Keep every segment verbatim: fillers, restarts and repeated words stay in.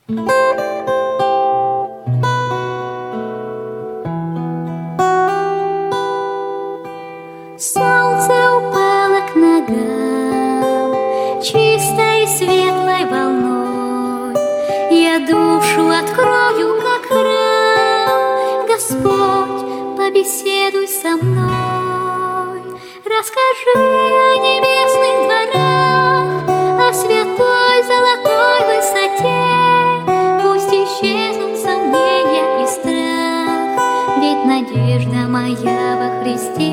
Солнце упало к ногам чистой светлой волной. Я душу открою, как храм. Господь, побеседуй со мной. Расскажи о небесных дворах, о святой золотой высоте. Пусть исчезнут сомнения и страх, ведь надежда моя во Христе.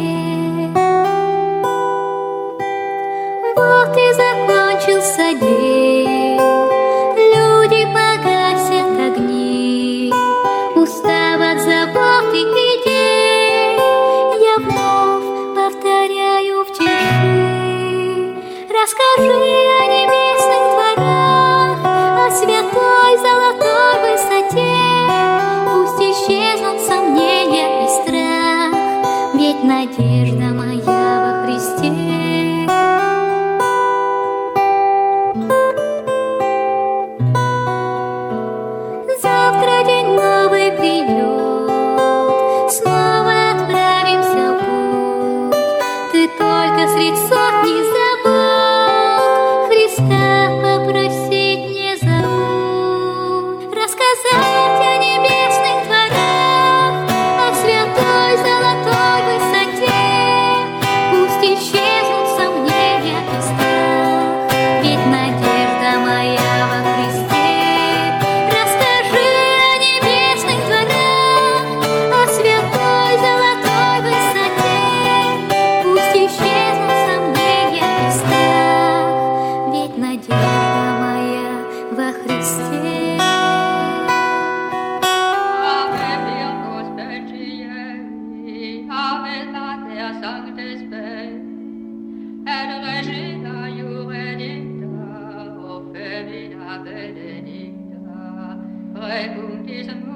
Вот и закончился день, люди погасят огни, устав от забот и идей. Я вновь повторяю в тиши. Расскажи о небесных дворах, о святой золотой высоте. Пусть исчезнут сомнения и страх, ведь надежда моя во Христе. Завтра день новый придет, снова отправимся в путь. Ты только средь сотни забот Христа попросить не забудь. Рассказать о небесных дворах, о святой золотой высоте. Пусть исчезнут сомнения и страх, ведь надежда моя во Христе. Расскажи о небесных дворах, о святой золотой высоте. Пусть исчезнут сомнения и страх, ведь надежда моя во Христе. Ave Virgo Specie, Ave Mater Sancte Spes, et Regina Iuredicta, o Femina benedicta, precum